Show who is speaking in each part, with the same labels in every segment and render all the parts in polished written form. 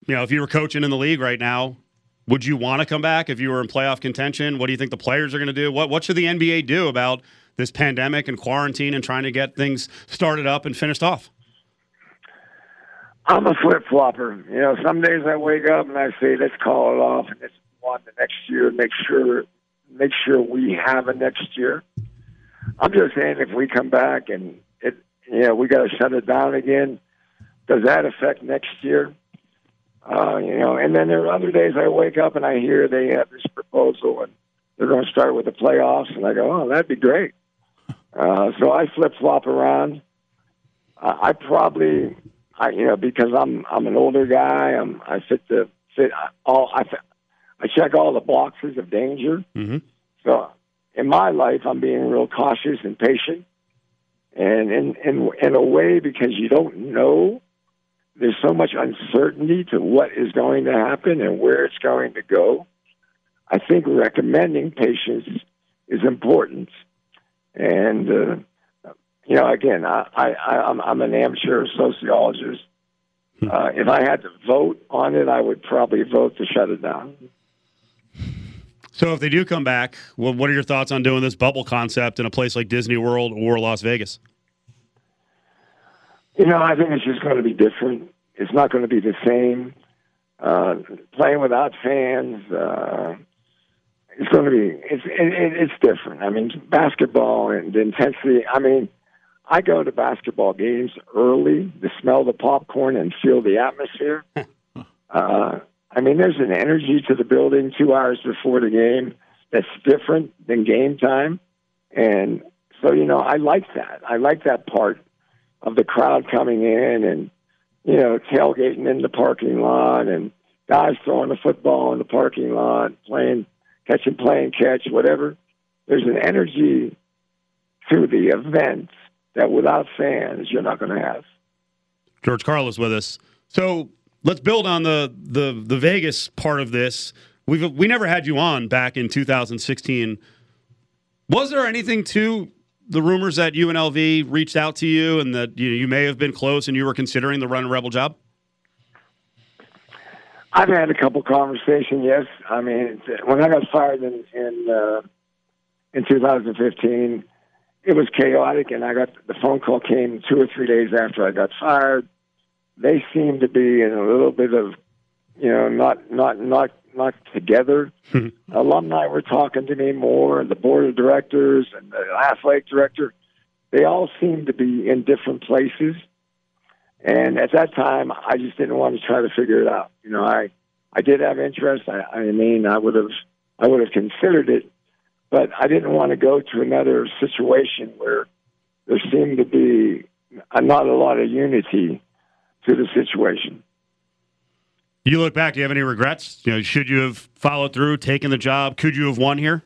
Speaker 1: if you were coaching in the league right now, would you want to come back if you were in playoff contention? What do you think the players are going to do? What should the NBA do about this pandemic and quarantine and trying to get things started up and finished off?
Speaker 2: I'm a flip-flopper. Some days I wake up and I say, let's call it off and let's move on to next year, make sure we have a next year. I'm just saying if we come back and we got to shut it down again, does that affect next year? And then there are other days I wake up and I hear they have this proposal and they're going to start with the playoffs, and I go, oh, that'd be great. So I flip-flop around. I probably, because I'm an older guy, I check all the boxes of danger.
Speaker 1: Mm-hmm.
Speaker 2: So in my life, I'm being real cautious and patient. And in a way, because you don't know, there's so much uncertainty to what is going to happen and where it's going to go. I think recommending patience is important. And, again, I'm an amateur sociologist. If I had to vote on it, I would probably vote to shut it down.
Speaker 1: So if they do come back, what are your thoughts on doing this bubble concept in a place like Disney World or Las Vegas?
Speaker 2: I think it's just going to be different. It's not going to be the same. Playing without fans, it's going to be, it's different. I mean, basketball and the intensity. I mean, I go to basketball games early to smell the popcorn and feel the atmosphere. There's an energy to the building 2 hours before the game that's different than game time. And so, I like that. I like that part of the crowd coming in and, tailgating in the parking lot and guys throwing the football in the parking lot, playing catch, whatever. There's an energy to the event that without fans you're not going to have.
Speaker 1: George Karl is with us. So let's build on the Vegas part of this. We never had you on back in 2016. Was there anything to the rumors that UNLV reached out to you and that you may have been close and you were considering the Run Rebel job?
Speaker 2: I've had a couple conversations, yes. I mean, when I got fired in 2015, it was chaotic, and the phone call came 2 or 3 days after I got fired. They seemed to be in a little bit of, not together. Alumni were talking to me more, and the board of directors and the athletic director, they all seemed to be in different places. And at that time, I just didn't want to try to figure it out. I did have interest. I would have considered it, but I didn't want to go to another situation where there seemed to be not a lot of unity to the situation.
Speaker 1: You look back, do you have any regrets? Should you have followed through, taken the job? Could you have won here?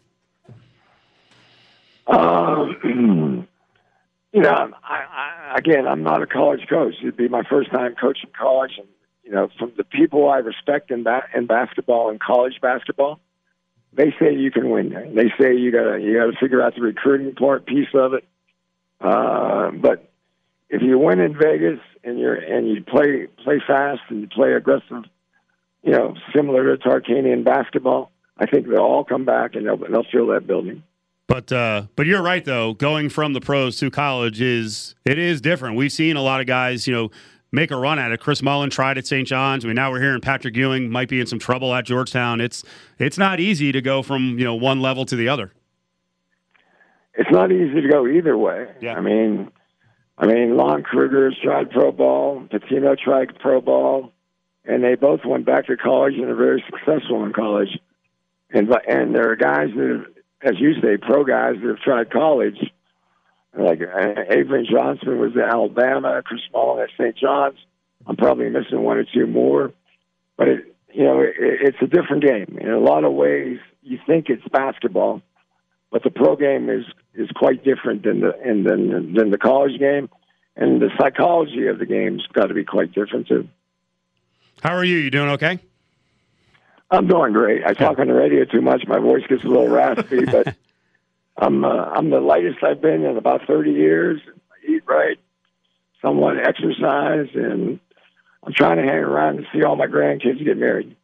Speaker 2: Again, I'm not a college coach. It'd be my first time coaching college. And, from the people I respect in basketball and college basketball, they say you can win there. They say you gotta figure out the recruiting piece of it. But if you win in Vegas and you play fast and you play aggressive, similar to Tarkanian basketball, I think they'll all come back and they'll fill that building.
Speaker 1: But you're right though. Going from the pros to college is different. We've seen a lot of guys, make a run at it. Chris Mullin tried at St. John's. Now we're hearing Patrick Ewing might be in some trouble at Georgetown. It's not easy to go from one level to the other.
Speaker 2: It's not easy to go either way.
Speaker 1: Yeah.
Speaker 2: I mean, Lon Kruger's tried pro ball. Patino tried pro ball. And they both went back to college and are very successful in college. And there are guys that, as you say, pro guys that have tried college. Like Avery Johnson was at Alabama, Chris Mullin at St. John's. I'm probably missing one or two more. But, it's a different game. In a lot of ways, you think it's basketball, but the pro game is quite different than the college game. And the psychology of the game's got to be quite different, too.
Speaker 1: How are you? You doing okay?
Speaker 2: I'm doing great. I talk on the radio too much. My voice gets a little raspy, but I'm the lightest I've been in about 30 years. I eat right, somewhat exercise, and I'm trying to hang around to see all my grandkids get married.